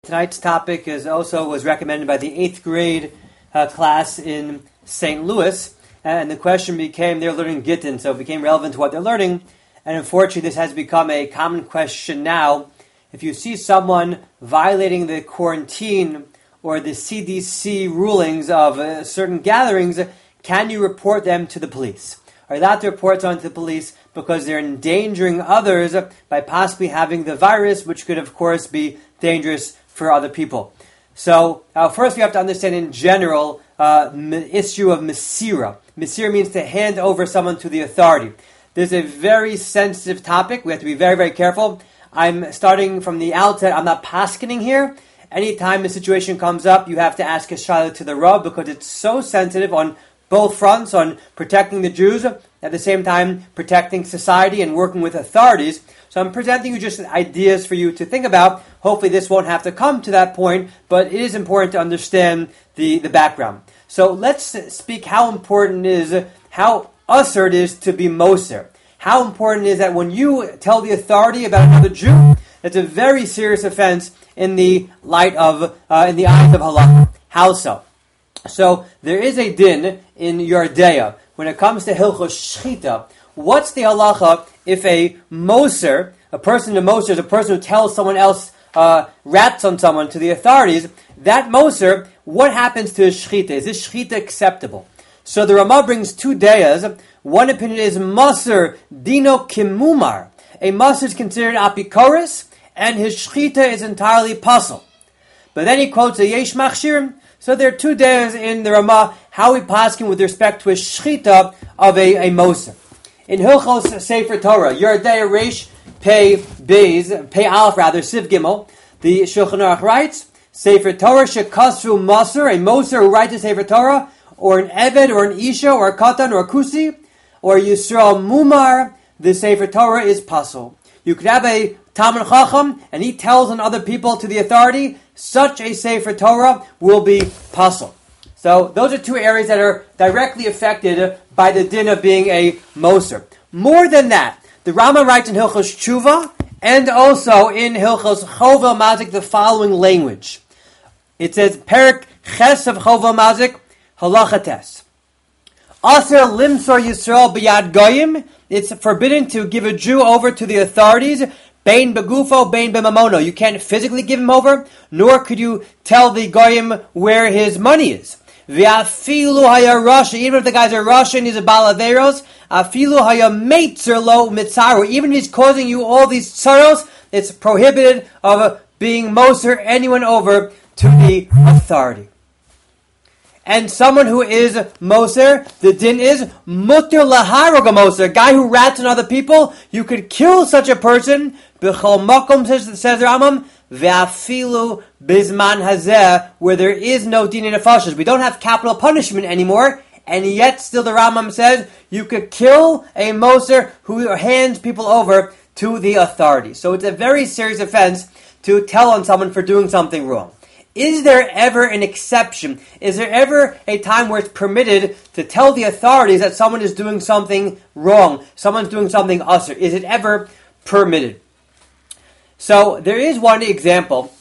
Tonight's topic was recommended by the 8th grade class in St. Louis, and the question became, they're learning Gittin, so it became relevant to what they're learning, and unfortunately this has become a common question now. If you see someone violating the quarantine or the CDC rulings of certain gatherings, can you report them to the police? Are you allowed to report someone to the police because they're endangering others by possibly having the virus, which could of course be dangerous for other people? So first we have to understand in general the issue of Mesira. Mesira means to hand over someone to the authority. This is a very sensitive topic. We have to be very, very careful. I'm starting from the outset. I'm not paskening here. Anytime the situation comes up, you have to ask a shayla to the Rav because it's so sensitive on both fronts, on protecting the Jews, at the same time protecting society and working with authorities. So I'm presenting you just ideas for you to think about. Hopefully this won't have to come to that point, but it is important to understand the background. So let's speak how important it is, how usher it is to be moser. How important it is that when you tell the authority about another Jew, it's a very serious offense in the light of, in the eyes of halakha. How so? So there is a din in Yardea when it comes to Hilchos Shchita. What's the halacha if a moser, a person who moser is a person who tells someone else, rats on someone to the authorities, that moser, what happens to his shchita? Is this shchita acceptable? So the Ramah brings two deyas. One opinion is moser dino kimumar. A moser is considered apikoris, and his shchita is entirely puzzle. But then he quotes a yesh machshirim. So there are two deyas in the Ramah, how we paskin with respect to a shchita of a moser. In Hilchos Sefer Torah, Yardei Reish Pei Beis, Pei Aleph rather, Siv Gimel, the Shulchan Aruch writes, Sefer Torah shekasru moser, a moser who writes a Sefer Torah, or an Eved, or an Isha, or a Katan, or a Kusi, or Yisrael Mumar, the Sefer Torah is pasul. You could have a Talmid Chacham, and he tells on other people to the authority, such a Sefer Torah will be pasul. So those are two areas that are directly affected by the din of being a moser. More than that, the Rama writes in Hilchos Tshuva and also in Hilchos Chovel Mazik the following language. It says, Perik Ches of Chovel Mazik, Halachates. Aser limsor Yisrael b'yad goyim. It's forbidden to give a Jew over to the authorities. Bein begufo, bein b'mamono. You can't physically give him over, nor could you tell the goyim where his money is. V'afilu haya rasha, even if the guy's a Russian, he's a balaveros, afilu haya meitzer lo mitzaru, even if he's causing you all these tsaros, it's prohibited of being moser anyone over to the authority. And someone who is moser, the din is mutter laharog a moser, a guy who rats on other people, you could kill such a person, b'chol makom, says the Rambam, ve'afilu bizman hazeh, where there is no din in nefashos. We don't have capital punishment anymore, and yet still the Rambam says you could kill a moser who hands people over to the authorities. So it's a very serious offense to tell on someone for doing something wrong. Is there ever an exception? Is there ever a time where it's permitted to tell the authorities that someone is doing something wrong, someone's doing something usher? Is it ever permitted? So there is one example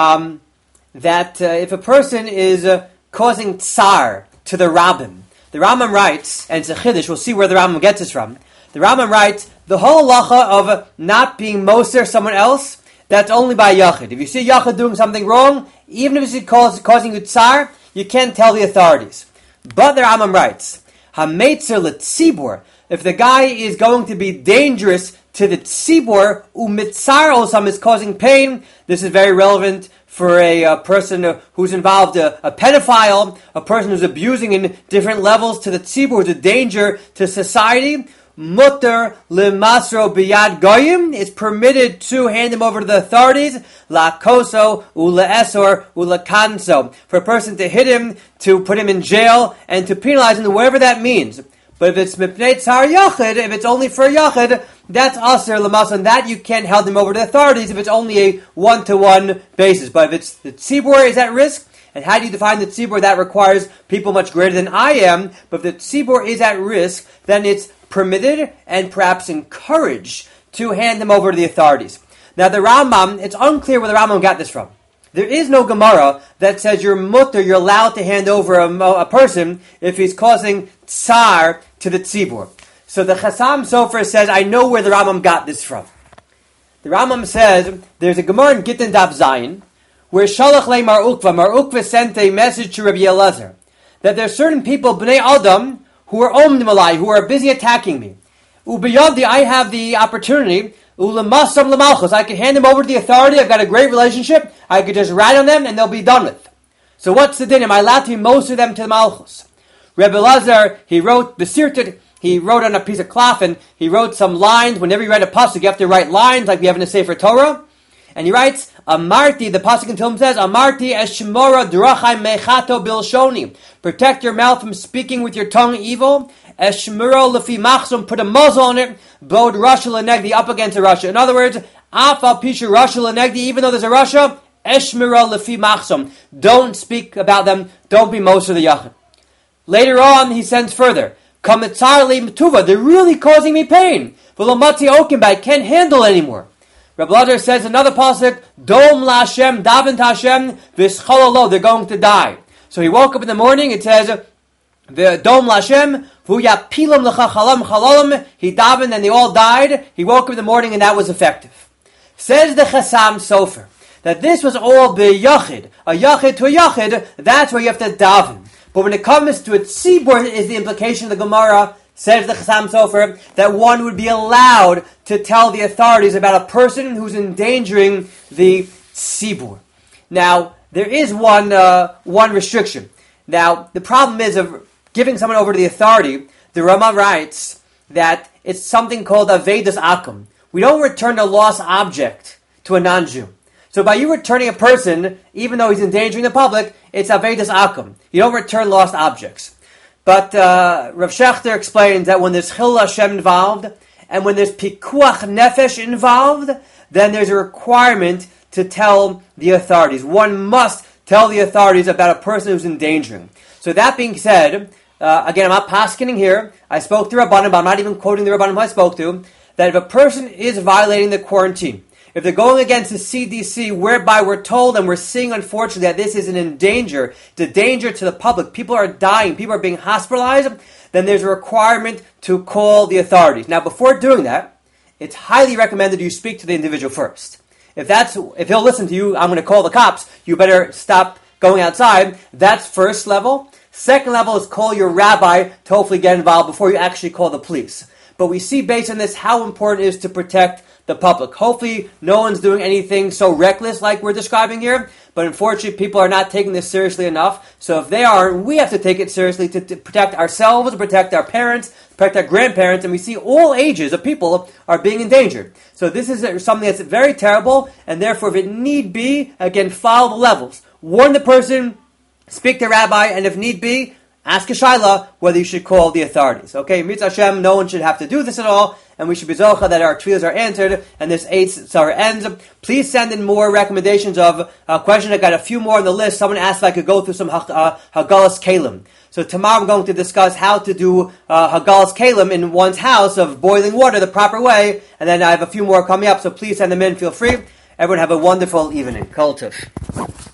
that if a person is causing tsar to the Rambam, the Rambam writes, and it's a chiddush, we'll see where the Rambam gets this from. The Rambam writes, the whole halacha of not being moser someone else, that's only by yachid. If you see yachid doing something wrong, even if it's causing you tsar, you can't tell the authorities. But the Rambam writes, hameitzer letzibur, if the guy is going to be dangerous to the tzibur, umitzar osam is causing pain. This is very relevant for a person who's involved, a pedophile, a person who's abusing in different levels to the tzibur, who's a danger to society. Mutter lemasro biyad goyim, it's permitted to hand him over to the authorities. La koso uleesor ulekanso, for a person to hit him, to put him in jail, and to penalize him, whatever that means. But if it's mipnei tzar yachid, if it's only for yachid, that's aser lemas, and that you can't hand him over to the authorities if it's only a one-to-one basis. But if it's the tzibur is at risk, and how do you define the tzibur? That requires people much greater than I am. But if the tzibur is at risk, then it's permitted and perhaps encouraged to hand them over to the authorities. Now the Rambam, it's unclear where the Rambam got this from. There is no Gemara that says you're allowed to hand over a person if he's causing tsar to the tzibur. So the Chassam Sofer says, I know where the Rambam got this from. The Rambam says, there's a Gemara in Gittin Daf Zayin, where Shalach le Mar Ukva sent a message to Rabbi Elazar, that there are certain people, Bnei Adam, who are omnimalai, who are busy attacking me. Ubiyavdi, I have the opportunity, ulamasam lamalchus, I can hand them over to the authority, I've got a great relationship, I could just write on them and they'll be done with. So what's the din? Am I allowed to be most of them to the malchus? Rabbi Elazar, he wrote on a piece of cloth and he wrote some lines. Whenever you write a pasuk, you have to write lines like we have in the Sefer Torah. And he writes, Amarti, the pasuk in Tehillim says, Amarti eshmora drachai mechato bilshoni. Protect your mouth from speaking with your tongue evil. Eshmura lefi machsum, put a muzzle on it. Bod Russia lenegdi, up against a Russia. In other words, afal pishu Russia lenegdi, even though there's a Russia, eshmura lefi machsum. Don't speak about them. Don't be most of the yachid. Later on, he sends further. They're really causing me pain. I can't handle anymore. Rabbi Elazar says another pasuk, Dom la Hashem, daven to Hashem, v'schololo, they're going to die. So he woke up in the morning, it says, Dom la Hashem, v'yapilam l'chachalam chalalam, he davened and they all died. He woke up in the morning and that was effective. Says the Chassam Sofer, that this was all b'yachid, a yachid to a yachid, that's where you have to daven. But when it comes to a tzibur, is the implication of the Gemara, says the Chassam Sofer, that one would be allowed to tell the authorities about a person who's endangering the tzibur. Now, there is one restriction. Now, the problem is of giving someone over to the authority, the Rama writes that it's something called Avedas Akum. We don't return a lost object to a non-Jew. So by you returning a person, even though he's endangering the public, it's Avedas Akum. You don't return lost objects. But Rav Shechter explains that when there's Chil Hashem involved, and when there's Pikuach Nefesh involved, then there's a requirement to tell the authorities. One must tell the authorities about a person who's endangering. So that being said, again, I'm not paskening here. I spoke to Rabbanim, but I'm not even quoting the Rabbanim I spoke to, that if a person is violating the quarantine, if they're going against the CDC, whereby we're told and we're seeing, unfortunately, that this is it's a danger to the public, people are dying, people are being hospitalized, then there's a requirement to call the authorities. Now, before doing that, it's highly recommended you speak to the individual first. If he'll listen to you, I'm going to call the cops, you better stop going outside. That's first level. Second level is call your rabbi to hopefully get involved before you actually call the police. But we see based on this how important it is to protect the public. Hopefully no one's doing anything so reckless like we're describing here, but unfortunately people are not taking this seriously enough. So if they are, we have to take it seriously to protect ourselves, to protect our parents, protect our grandparents, and we see all ages of people are being endangered. So this is something that's very terrible, and therefore if it need be, again, follow the levels. Warn the person, speak to rabbi, and if need be, ask a shayla whether you should call the authorities. Okay, Mitzvah Hashem, no one should have to do this at all, and we should be zocha that our tefillas are answered, and this 8th Tzara ends. Please send in more recommendations of questions. I got a few more on the list. Someone asked if I could go through some Hagalas Kalim. So tomorrow I'm going to discuss how to do Hagalas Kalim in one's house of boiling water the proper way, and then I have a few more coming up, so please send them in. Feel free. Everyone have a wonderful evening. Kol Tov.